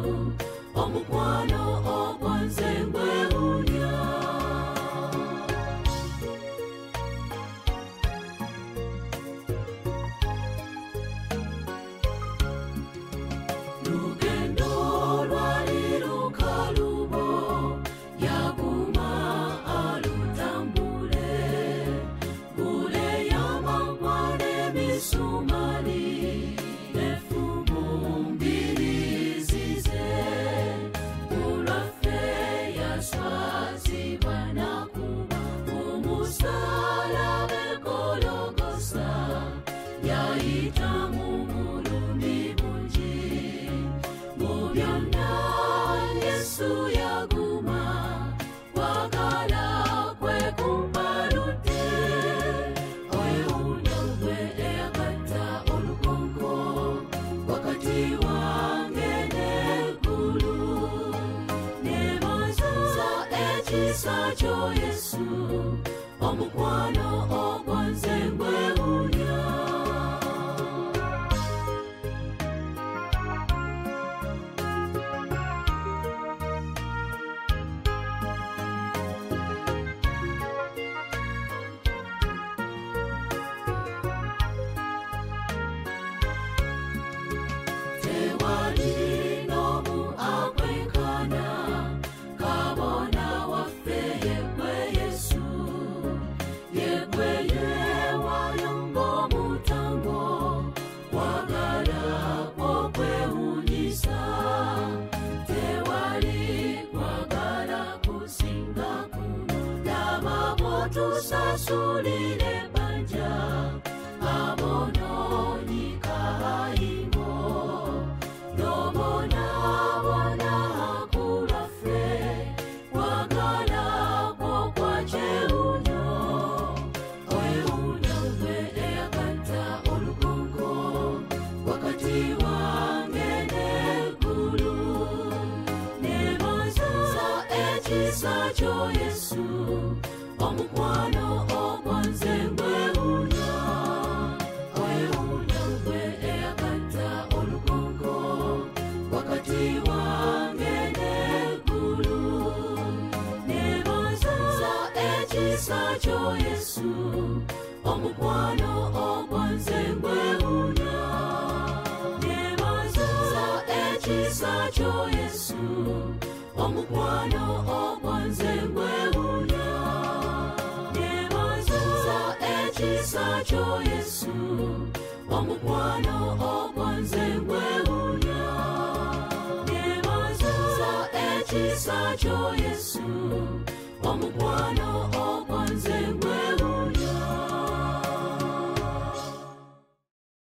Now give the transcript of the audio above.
omukwano ogwanze ngwewunya. Lugendo lwali lukalubo yaguma alutambule, bule yamagwa n'emisumali n'effumu mbirizize, ulwaffe yaswazibwa nakuba umusaalaba e Gologotha, yayita mu bulumi bungi, mu byonna Yesu yaguma kwagala kwe kumbaludde. Owewuunya gwe eyagatta olukonko wakati wange n'eggulu, nebaza ekisa kyo Yesu, omukwano ogwanze ngwewuunya. Tewali n'omu akwenkana kabona waffe yegwe Yesu, yegwe yeewaayo ng'omutango, kwagala kw'okwewuunyisa. Tewali kwagala kusinga kuno, laba bw'otusasulira ebbanja abonoonyi kayingo, n'obonaabona ku lwaffe, kwagala kwo kwa kyewuunyo. Owewuunya gwe eyagatta olukonko wakati wange n'eggulu, nebaza ekisa kyo Yesu, omukwano ogwanze ngwewuunya. Owewuunya gwe eyagatta olukonko wakati wange n'eggulu, nebaza ekisa kyo Yesu, omukwano ogwanze ngwewuunya. Nebaza ekisa kyo Yesu, omukwano ogwanze ngwewuunya. Nebaza ekisa kyo Yesu, omukwano ogwanze ngwewuunya. Nebaza ekisa kyo Yesu, omukwano ogwanze